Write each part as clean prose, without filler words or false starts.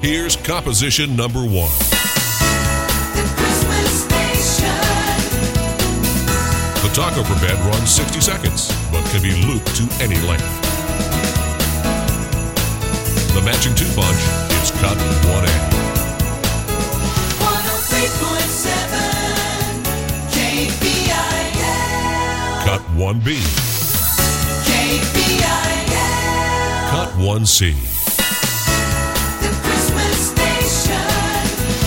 Here's composition number 1. The taco per bed runs 60 seconds, but can be looped to any length. The matching 2-punch is cut 1A. 103.7 KVIL. Cut 1B. KVIL. Cut 1C. The Christmas Station.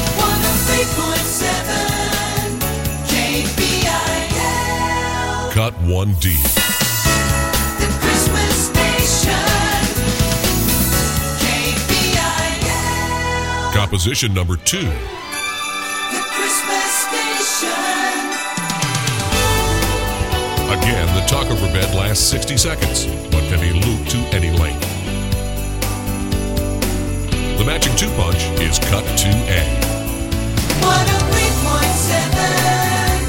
103.7 KVIL. Cut 1D. The Christmas Station. KVIL. Composition number 2. The Christmas Station. Again, the taco per bed lasts 60 seconds, but can be looped to any length. The matching 2-punch is cut 2A. 103.7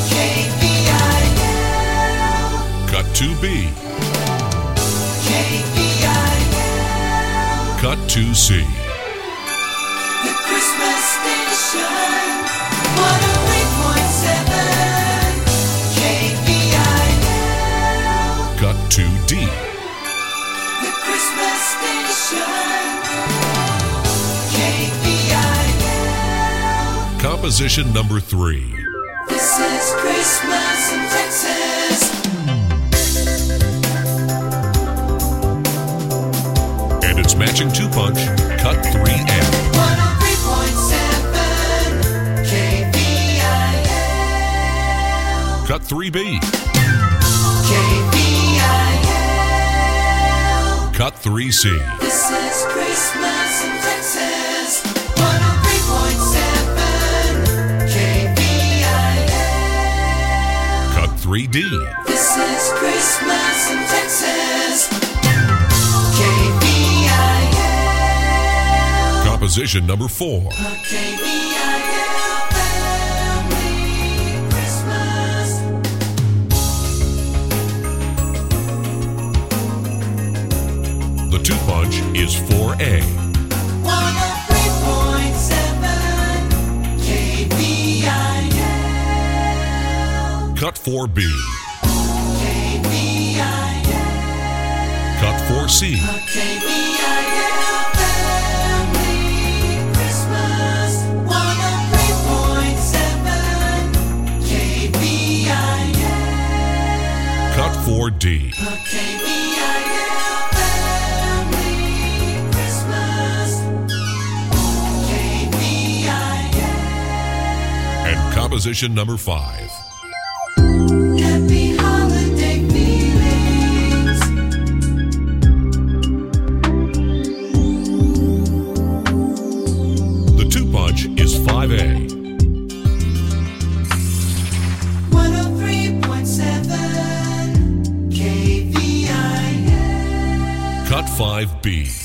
KVIL. Cut 2B. KVIL. Cut 2C. The Christmas Station. 103.7 KVIL. Cut 2D. The Christmas Station. KVIL. Composition number 3. This is Christmas in Texas. And its matching 2-punch, cut 3F. 103.7 KVIL. Cut 3B. KVIL. Cut 3C. This is Christmas in Texas. 103.7 KVIL. Cut 3D. This is Christmas in Texas. KVIL. Composition number 4. KVIL Family Christmas. The 2-punch is 4A. 103.7 KVIL. Cut 4B. KVIL. Cut 4C. KVIL Family Christmas. 103.7 KVIL. Cut 4D. KVIL Family Christmas. KVIL. And composition number 5. Happy holiday feelings. The 2-punch is 5A. 103.7 KVIL. Cut 5B.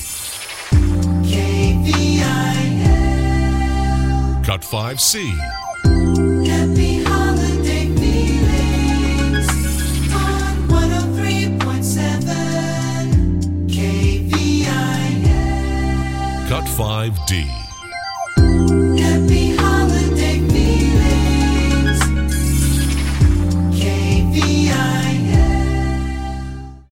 KVIL. Cut 5C. Happy holiday feelings on 103.7 KVIL. Cut 5D.